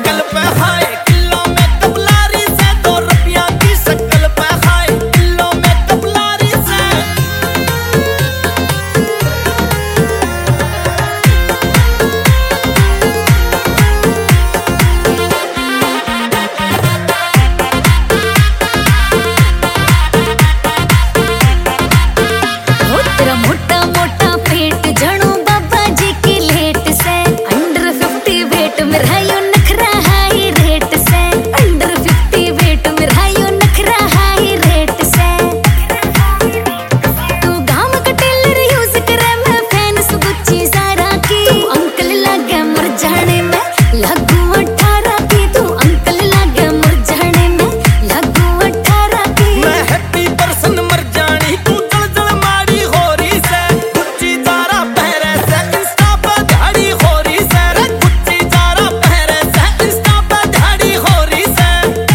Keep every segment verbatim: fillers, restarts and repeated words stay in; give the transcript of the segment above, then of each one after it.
शक्ल पे हाय, किलो में कबलारी से दो रुपया की शक्ल पे हाय, किलो में कबलारी से। मोटा मोटा पेट जणो बाबा जी की लेट से, अंडर फिफ्टी वेट में रहायो नखरा हाई रेट से, अंडर फिफ्टी वेट में रहायो नखरा हाई रेट से। तू गाम का टेलर यूज करे, मैं फैन सुगुच्ची सारा की। तू अंकल लागे मुरझाने में लागू अठारह की, तू अंकल लागे मुरझाने में लागू अठारह की। मैं हैप्पी पर्सन मर जानी, तू जल जल मारी हो रही से, गुच्ची जारा पहरे से इंस्टा पे झाड़ी हो रही से, गुच्ची जारा पहरे से इंस्टा पे झाड़ी हो रही से।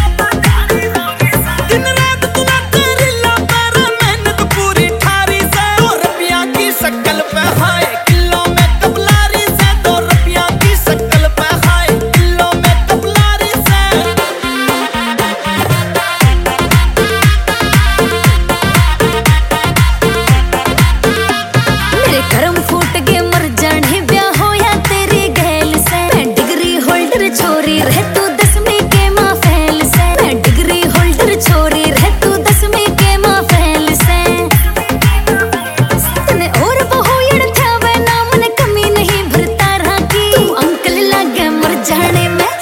दिन रात तू ना तेरी ला पर मेहनत पूरी ठारी से, दो रुपया की शक्ल पे हाय, किलो में कबलारी से, दो रुपया की शक्ल पे हाय, किलो में कबलारी से। मेरे कर्म फूट गए मर जाने, ब्याह होया तेरी गैल से। मैं डिग्री होल्डर छोरी रह तू दसवीं के माँ फैल से, मैं डिग्री होल्डर छोरी रह तू दसवीं के माँ फैल से। तने और बहुयड़ था वह नाम ने कमी नहीं भरता रहा की। तू अंकल लागे मर जाने में